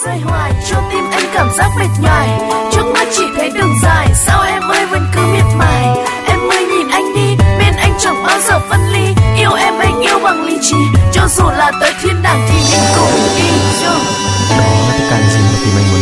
rơi hoài cho tim anh cảm giác mệt nhoài. Trước mắt chỉ thấy đường dài, sao em ơi vẫn cứ miệt mài. Em ơi nhìn anh đi, bên anh chẳng bao giờ phân ly. Yêu em anh yêu bằng lý trí, cho dù là tới thiên đàng thì mình cùng đi. Đó là tất cả những gì mà tim anh muốn